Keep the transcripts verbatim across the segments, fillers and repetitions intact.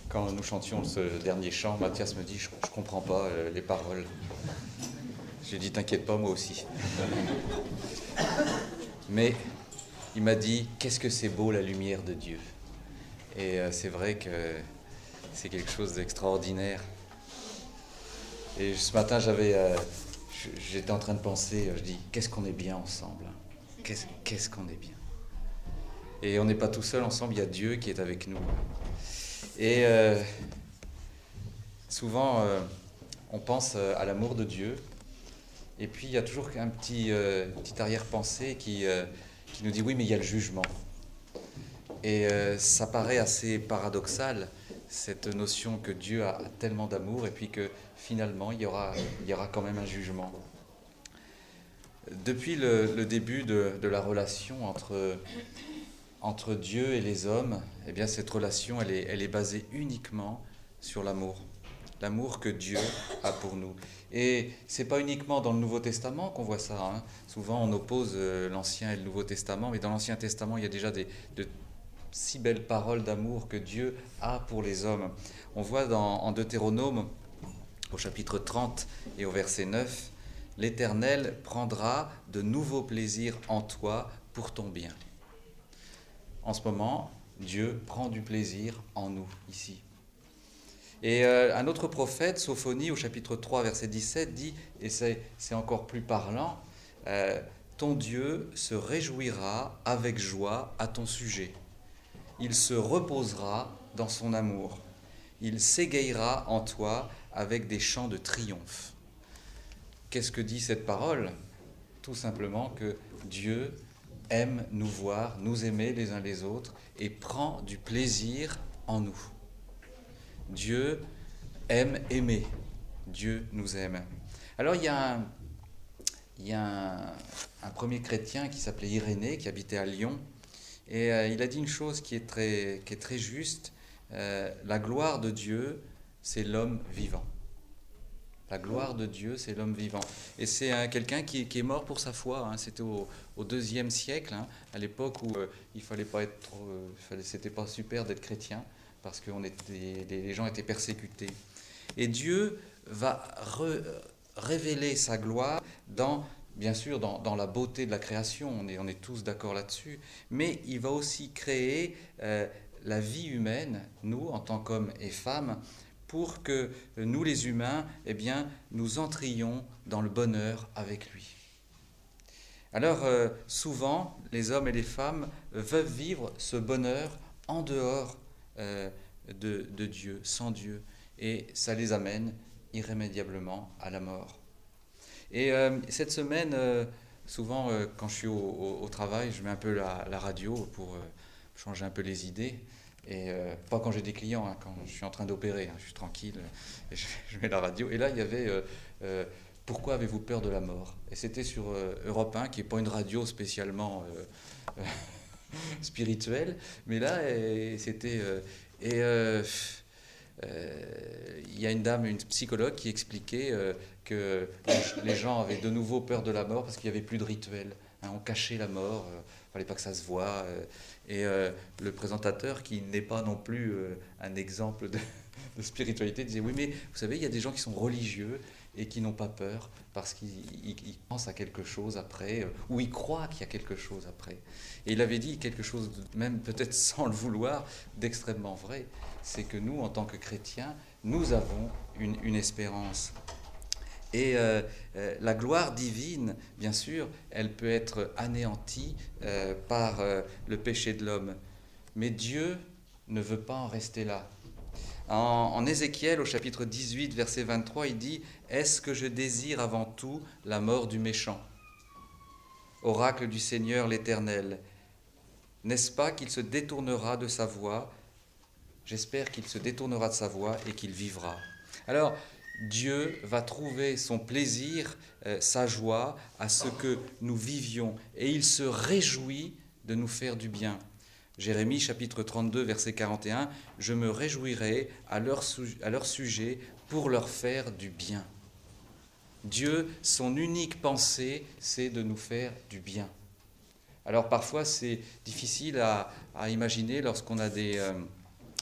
Quand nous chantions ce dernier chant, Mathias me dit « je ne comprends pas euh, les paroles ». J'ai dit « t'inquiète pas, moi aussi ». Mais il m'a dit « qu'est-ce que c'est beau la lumière de Dieu ». Et euh, c'est vrai que c'est quelque chose d'extraordinaire. Et ce matin, j'avais, euh, j'étais en train de penser, je dis « qu'est-ce qu'on est bien ensemble, qu'est-ce, qu'est-ce qu'on est bien ». Et on n'est pas tout seul ensemble, il y a Dieu qui est avec nous. Et euh, souvent, euh, on pense à l'amour de Dieu, et puis il y a toujours un petit, euh, petit arrière-pensée qui, euh, qui nous dit oui, mais il y a le jugement. Et euh, ça paraît assez paradoxal, cette notion que Dieu a tellement d'amour, et puis que finalement, il y aura, il y aura quand même un jugement. Depuis le, le début de, de la relation entre... entre Dieu et les hommes, eh bien cette relation, elle est, elle est basée uniquement sur l'amour. L'amour que Dieu a pour nous. Et c'est pas uniquement dans le Nouveau Testament qu'on voit ça. Hein. Souvent, on oppose euh, l'Ancien et le Nouveau Testament, mais dans l'Ancien Testament, il y a déjà des, de si belles paroles d'amour que Dieu a pour les hommes. On voit dans, en Deutéronome, au chapitre trente et au verset neuf, « L'Éternel prendra de nouveaux plaisirs en toi pour ton bien. » En ce moment, Dieu prend du plaisir en nous, ici. Et euh, un autre prophète, Sophonie, au chapitre trois, verset dix-sept, dit, et c'est, c'est encore plus parlant, euh, « Ton Dieu se réjouira avec joie à ton sujet. Il se reposera dans son amour. Il s'égayera en toi avec des chants de triomphe. » Qu'est-ce que dit cette parole ? Tout simplement que Dieu aime nous voir, nous aimer les uns les autres et prend du plaisir en nous. Dieu aime aimer. Dieu nous aime. Alors il y a un, il y a un, un premier chrétien qui s'appelait Irénée, qui habitait à Lyon, et euh, il a dit une chose qui est très, qui est très juste. Euh, la gloire de Dieu, c'est l'homme vivant. La gloire de Dieu, c'est l'homme vivant. Et c'est hein, quelqu'un qui, qui est mort pour sa foi. Hein. C'était au, au deuxième siècle, hein, à l'époque où euh, il fallait pas être trop, euh, fallait, c'était pas super d'être chrétien parce que on était, les, les gens étaient persécutés. Et Dieu va re, révéler sa gloire dans, bien sûr, dans, dans la beauté de la création. On est, on est tous d'accord là-dessus. Mais il va aussi créer euh, la vie humaine, nous, en tant qu'hommes et femmes, pour que nous les humains, eh bien, nous entrions dans le bonheur avec lui. Alors, euh, souvent, les hommes et les femmes veulent vivre ce bonheur en dehors euh, de, de Dieu, sans Dieu, et ça les amène irrémédiablement à la mort. Et euh, cette semaine, euh, souvent, euh, quand je suis au, au, au travail, je mets un peu la, la radio pour euh, changer un peu les idées. Et euh, pas quand j'ai des clients, hein, quand je suis en train d'opérer, hein, je suis tranquille, et je, je mets la radio. Et là, il y avait euh, euh, « Pourquoi avez-vous peur de la mort ?» Et c'était sur euh, Europe un, qui n'est pas une radio spécialement euh, spirituelle, mais là, et, c'était... Euh, et euh, euh, il y a une dame, une psychologue, qui expliquait euh, que les gens avaient de nouveau peur de la mort parce qu'il n'y avait plus de rituel. Hein, on cachait la mort, il euh, ne fallait pas que ça se voie. Euh, et euh, le présentateur, qui n'est pas non plus euh, un exemple de, de spiritualité, disait « Oui, mais vous savez, il y a des gens qui sont religieux et qui n'ont pas peur parce qu'ils ils, ils pensent à quelque chose après, euh, ou ils croient qu'il y a quelque chose après. » Et il avait dit quelque chose, de, même peut-être sans le vouloir, d'extrêmement vrai. C'est que nous, en tant que chrétiens, nous avons une, une espérance. Et euh, euh, la gloire divine, bien sûr, elle peut être anéantie euh, par euh, le péché de l'homme. Mais Dieu ne veut pas en rester là. En, en Ézéchiel, au chapitre dix-huit, verset vingt-trois, il dit « Est-ce que je désire avant tout la mort du méchant ? Oracle du Seigneur l'Éternel, n'est-ce pas qu'il se détournera de sa voie ? J'espère qu'il se détournera de sa voie et qu'il vivra. » Alors, Dieu va trouver son plaisir, euh, sa joie à ce que nous vivions. Et il se réjouit de nous faire du bien. Jérémie chapitre trente-deux, verset quarante et un, « Je me réjouirai à leur, à leur sujet pour leur faire du bien. » Dieu, son unique pensée, c'est de nous faire du bien. Alors parfois, c'est difficile à, à imaginer lorsqu'on a des... Euh,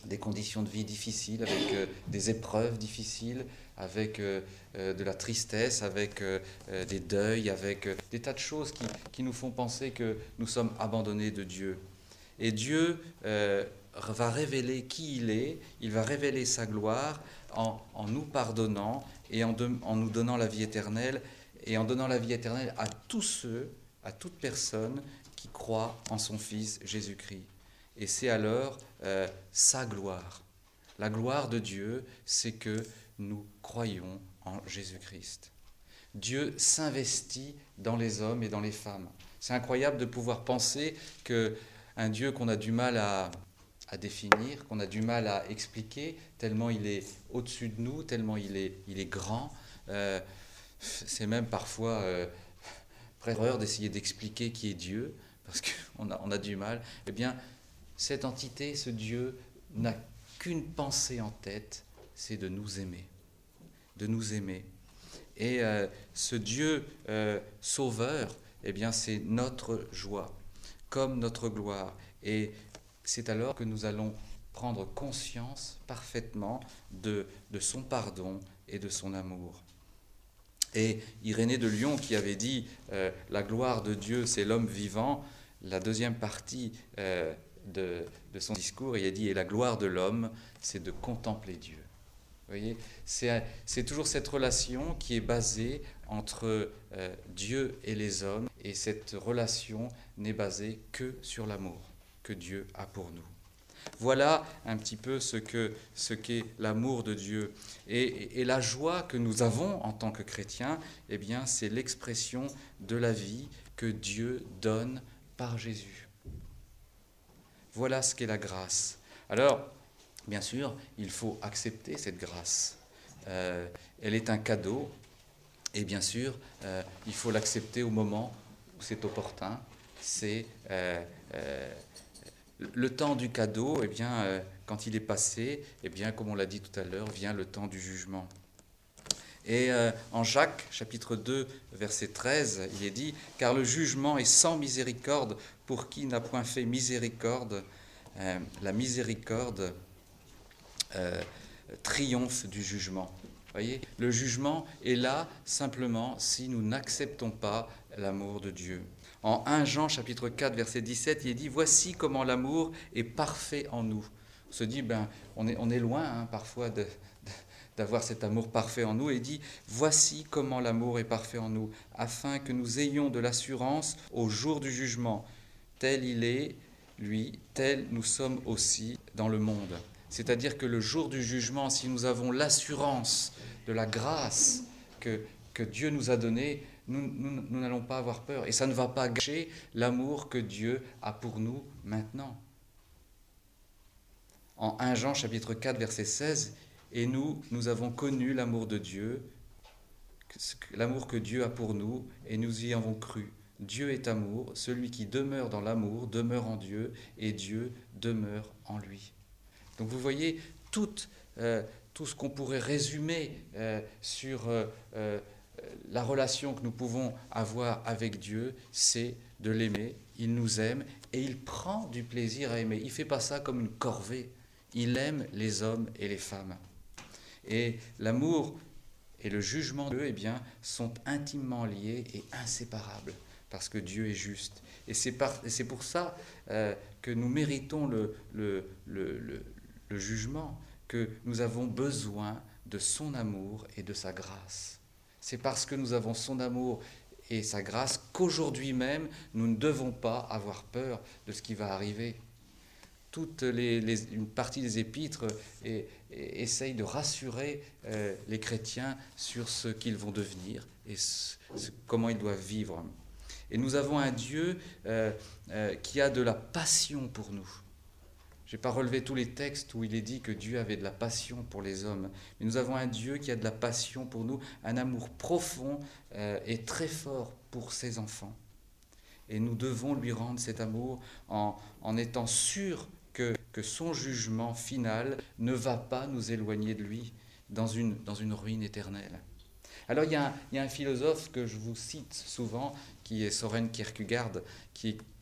des conditions de vie difficiles, avec euh, des épreuves difficiles, avec euh, euh, de la tristesse, avec euh, euh, des deuils, avec euh, des tas de choses qui, qui nous font penser que nous sommes abandonnés de Dieu. Et Dieu euh, va révéler qui il est, il va révéler sa gloire en, en nous pardonnant et en, de, en nous donnant la vie éternelle, et en donnant la vie éternelle à tous ceux, à toute personne qui croit en son Fils Jésus-Christ. Et c'est alors euh, sa gloire. La gloire de Dieu, c'est que nous croyons en Jésus-Christ. Dieu s'investit dans les hommes et dans les femmes. C'est incroyable de pouvoir penser qu'un Dieu qu'on a du mal à, à définir, qu'on a du mal à expliquer, tellement il est au-dessus de nous, tellement il est, il est grand. Euh, c'est même parfois euh, erreur d'essayer d'expliquer qui est Dieu, parce qu'on a, on a du mal. Eh bien, cette entité, ce Dieu, n'a qu'une pensée en tête, c'est de nous aimer. De nous aimer. Et euh, ce Dieu euh, sauveur, eh bien, c'est notre joie, comme notre gloire. Et c'est alors que nous allons prendre conscience parfaitement de, de son pardon et de son amour. Et Irénée de Lyon, qui avait dit euh, « La gloire de Dieu, c'est l'homme vivant », la deuxième partie euh, de, de son discours, il a dit « Et la gloire de l'homme, c'est de contempler Dieu ». Vous voyez, c'est, c'est toujours cette relation qui est basée entre euh, Dieu et les hommes, et cette relation n'est basée que sur l'amour que Dieu a pour nous. Voilà un petit peu ce, que, ce qu'est l'amour de Dieu. Et, et, et la joie que nous avons en tant que chrétiens, eh bien, c'est l'expression de la vie que Dieu donne par Jésus. Voilà ce qu'est la grâce. Alors, bien sûr, il faut accepter cette grâce. Euh, elle est un cadeau, et bien sûr, euh, il faut l'accepter au moment où c'est opportun. C'est euh, euh, le temps du cadeau, eh bien, euh, quand il est passé, eh bien, comme on l'a dit tout à l'heure, vient le temps du jugement. Et euh, en Jacques, chapitre deux, verset treize, il est dit « Car le jugement est sans miséricorde pour qui n'a point fait miséricorde. Euh, la miséricorde euh, triomphe du jugement. » Vous voyez, le jugement est là simplement si nous n'acceptons pas l'amour de Dieu. En premier Jean, chapitre quatre, verset dix-sept, il est dit « Voici comment l'amour est parfait en nous. » On se dit, ben, on est, on est loin hein, parfois de, de, d'avoir cet amour parfait en nous. Et il dit « Voici comment l'amour est parfait en nous, afin que nous ayons de l'assurance au jour du jugement. Tel il est, lui, tel nous sommes aussi dans le monde. » C'est-à-dire que le jour du jugement, si nous avons l'assurance de la grâce que, que Dieu nous a donnée, nous, nous, nous n'allons pas avoir peur. Et ça ne va pas gâcher l'amour que Dieu a pour nous maintenant. En premier Jean, chapitre quatre, verset seize, « Et nous, nous avons connu l'amour de Dieu, l'amour que Dieu a pour nous, et nous y avons cru. Dieu est amour, celui qui demeure dans l'amour demeure en Dieu, et Dieu demeure en lui. » Donc vous voyez, tout, euh, tout ce qu'on pourrait résumer euh, sur euh, euh, la relation que nous pouvons avoir avec Dieu, c'est de l'aimer. Il nous aime et il prend du plaisir à aimer. Il ne fait pas ça comme une corvée. Il aime les hommes et les femmes. Et l'amour et le jugement d'eux, eh bien, sont intimement liés et inséparables, parce que Dieu est juste. Et c'est, par, et c'est pour ça euh, que nous méritons le, le, le, le le jugement, que nous avons besoin de son amour et de sa grâce. C'est parce que nous avons son amour et sa grâce qu'aujourd'hui même, nous ne devons pas avoir peur de ce qui va arriver. Toute les, les, une partie des épîtres et, et, essaye de rassurer euh, les chrétiens sur ce qu'ils vont devenir et ce, ce, comment ils doivent vivre. Et nous avons un Dieu euh, euh, qui a de la passion pour nous. Je n'ai pas relevé tous les textes où il est dit que Dieu avait de la passion pour les hommes. Mais nous avons un Dieu qui a de la passion pour nous, un amour profond euh, et très fort pour ses enfants. Et nous devons lui rendre cet amour en, en étant sûrs que, que son jugement final ne va pas nous éloigner de lui dans une, dans une ruine éternelle. Alors il y, a un, il y a un philosophe que je vous cite souvent, qui est Søren Kierkegaard, qui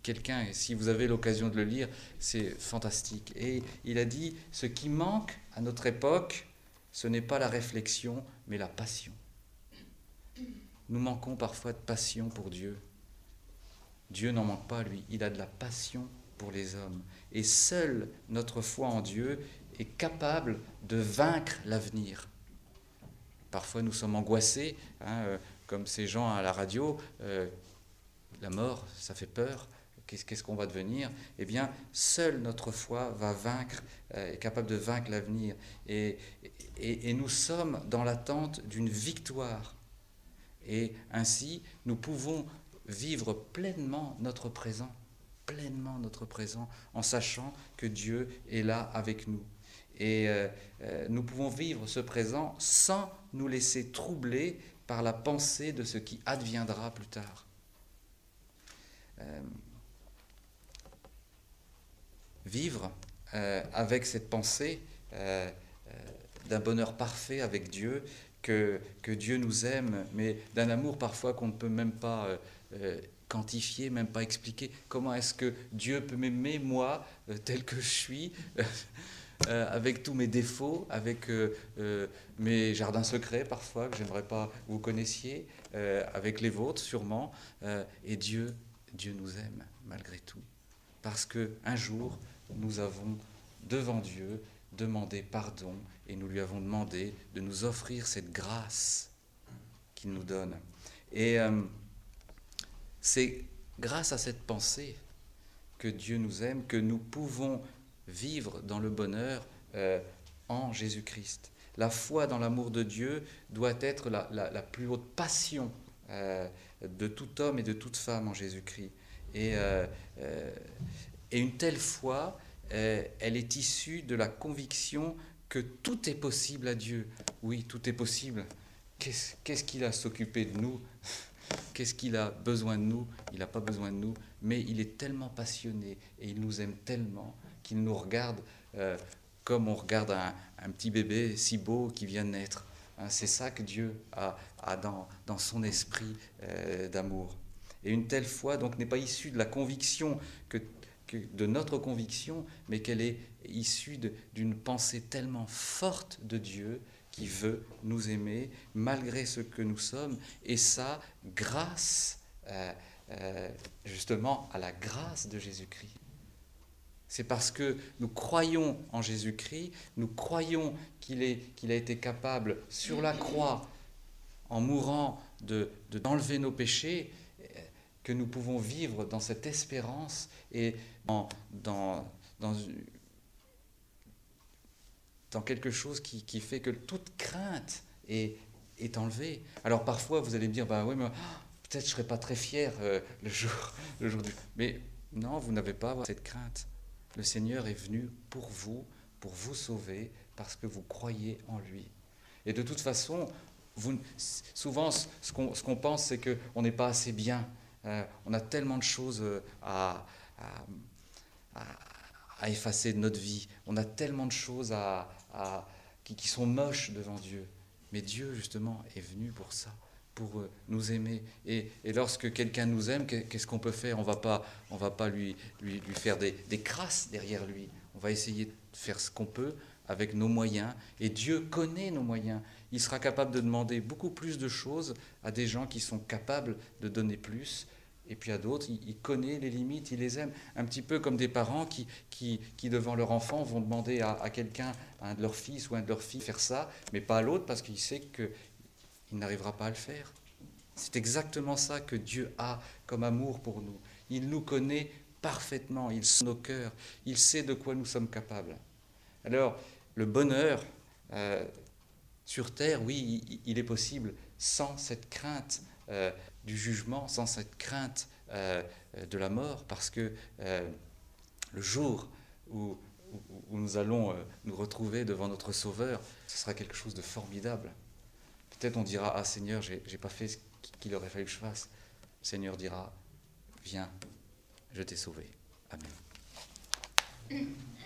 quelqu'un, et si vous avez l'occasion de le lire, c'est fantastique. Et il a dit, ce qui manque à notre époque, ce n'est pas la réflexion, mais la passion. Nous manquons parfois de passion pour Dieu. Dieu n'en manque pas, lui. Il a de la passion pour les hommes. Et seule notre foi en Dieu est capable de vaincre l'avenir. Parfois, nous sommes angoissés, hein, euh, comme ces gens à la radio. Euh, la mort, ça fait peur. Qu'est-ce, qu'est-ce qu'on va devenir ? Eh bien, seule notre foi va vaincre, euh, est capable de vaincre l'avenir. Et, et, et nous sommes dans l'attente d'une victoire. Et ainsi, nous pouvons vivre pleinement notre présent, pleinement notre présent, en sachant que Dieu est là avec nous. Et euh, euh, nous pouvons vivre ce présent sans nous laisser troubler par la pensée de ce qui adviendra plus tard. Euh, vivre euh, avec cette pensée euh, euh, d'un bonheur parfait avec Dieu, que, que Dieu nous aime, mais d'un amour parfois qu'on ne peut même pas euh, euh, quantifier, même pas expliquer. Comment est-ce que Dieu peut m'aimer, moi, euh, tel que je suis, euh, avec tous mes défauts, avec euh, euh, mes jardins secrets parfois, que j'aimerais pas que vous connaissiez, euh, avec les vôtres sûrement, euh, et Dieu, Dieu nous aime malgré tout. Parce qu'un jour, nous avons devant Dieu demandé pardon et nous lui avons demandé de nous offrir cette grâce qu'il nous donne. Et euh, c'est grâce à cette pensée que Dieu nous aime, que nous pouvons vivre dans le bonheur euh, en Jésus-Christ. La foi dans l'amour de Dieu doit être la, la, la plus haute passion euh, de tout homme et de toute femme en Jésus-Christ. Et, euh, euh, et une telle foi, euh, elle est issue de la conviction que tout est possible à Dieu. Oui, tout est possible. Qu'est-ce, qu'est-ce qu'il a à s'occuper de nous ? Qu'est-ce qu'il a besoin de nous ? Il n'a pas besoin de nous, mais il est tellement passionné et il nous aime tellement qu'il nous regarde euh, comme on regarde un, un petit bébé si beau qui vient de naître. Hein, c'est ça que Dieu a, a dans, dans son esprit euh, d'amour. Et une telle foi donc n'est pas issue de la conviction que, que de notre conviction, mais qu'elle est issue de, d'une pensée tellement forte de Dieu qui veut nous aimer malgré ce que nous sommes, et ça grâce euh, euh, justement à la grâce de Jésus-Christ. C'est parce que nous croyons en Jésus-Christ, nous croyons qu'il, est, qu'il a été capable sur la croix, en mourant, de, de, d'enlever nos péchés, que nous pouvons vivre dans cette espérance et dans, dans, dans, dans quelque chose qui, qui fait que toute crainte est, est enlevée. Alors parfois vous allez me dire, bah oui, mais peut-être je ne serai pas très fier euh, le, jour, le jour du... Mais non, vous n'avez pas à avoir cette crainte. Le Seigneur est venu pour vous, pour vous sauver, parce que vous croyez en lui. Et de toute façon, vous, souvent ce qu'on, ce qu'on pense, c'est qu'on n'est pas assez bien. Euh, on a tellement de choses à, à, à, à effacer de notre vie. On a tellement de choses à, à, qui, qui sont moches devant Dieu. Mais Dieu, justement, est venu pour ça, pour euh, nous aimer. Et, et lorsque quelqu'un nous aime, qu'est-ce qu'on peut faire ? On va pas, on va pas lui, lui, lui faire des, des crasses derrière lui. On va essayer de faire ce qu'on peut avec nos moyens. Et Dieu connaît nos moyens. Il sera capable de demander beaucoup plus de choses à des gens qui sont capables de donner plus. Et puis à d'autres, il, il connaît les limites, il les aime. Un petit peu comme des parents qui, qui, qui devant leur enfant, vont demander à, à quelqu'un, à un de leurs fils ou un de leurs filles, faire ça, mais pas à l'autre parce qu'il sait qu'il n'arrivera pas à le faire. C'est exactement ça que Dieu a comme amour pour nous. Il nous connaît parfaitement, il sait nos cœurs, il sait de quoi nous sommes capables. Alors, le bonheur euh, sur terre, oui, il, il est possible sans cette crainte euh, du jugement, sans cette crainte euh, de la mort, parce que euh, le jour où, où, où nous allons euh, nous retrouver devant notre Sauveur, ce sera quelque chose de formidable. Peut-être on dira, ah Seigneur, j'ai, j'ai pas fait ce qu'il aurait fallu que je fasse. Le Seigneur dira, viens, je t'ai sauvé. Amen.